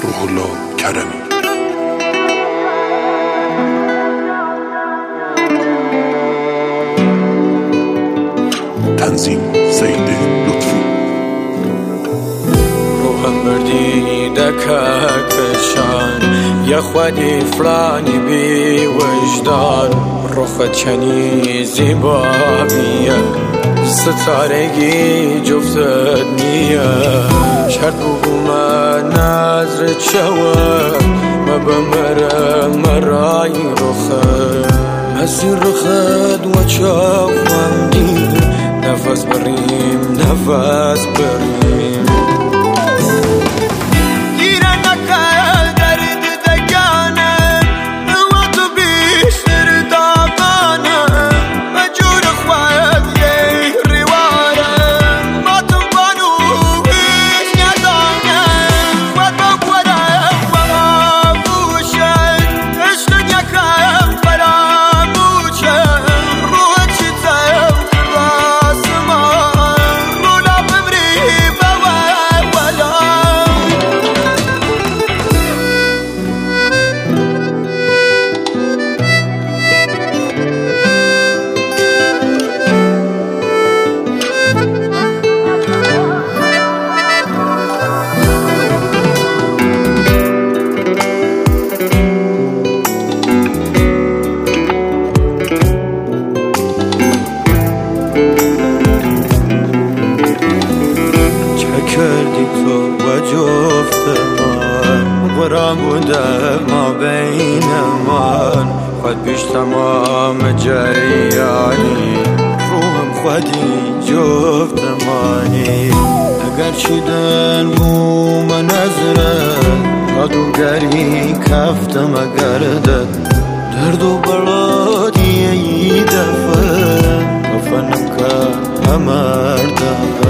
روح الله کرمی. تنظیم سید لطفی. روحم بردی دکتشان یا خودی فلانی بی وجدان، روخت چنی زیباییه ستارگی جفتت نیه، شرط بگو من نظرت شود ما بمرم مرای روخت مسیر روخت و چاوم دید نفس بریم نفس بریم کردی تو و جفت من قرآن بوده ما بین من خود پیش تمام جریانی روحم خودی جفت منی اگر چیدن بو من نظرت جادوگری کفتم اگرده درد و بلادی ای دفن کفنم که همرده